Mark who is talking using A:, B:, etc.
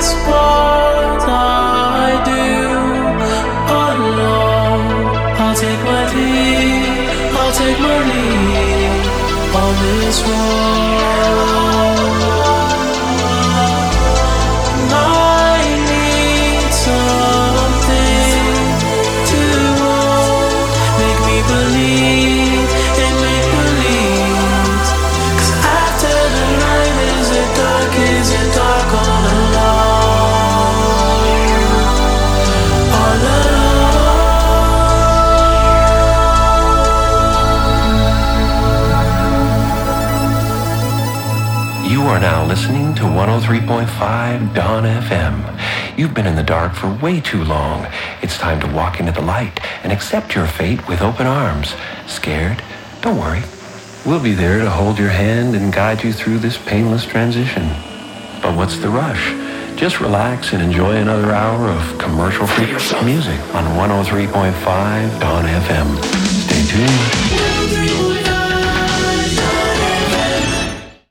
A: what I do. Alone, I'll take my lead, I'll take my lead on this road. I need something to hold, make me believe in make-believe. 'Cause after the light is it dark all alone, all alone.
B: You are now listening to 103.5 Dawn FM. You've been in the dark for way too long. It's time to walk into the light and accept your fate with open arms. Scared? Don't worry. We'll be there to hold your hand and guide you through this painless transition. But what's the rush? Just relax and enjoy another hour of commercial-free music on 103.5 Dawn FM. Stay tuned.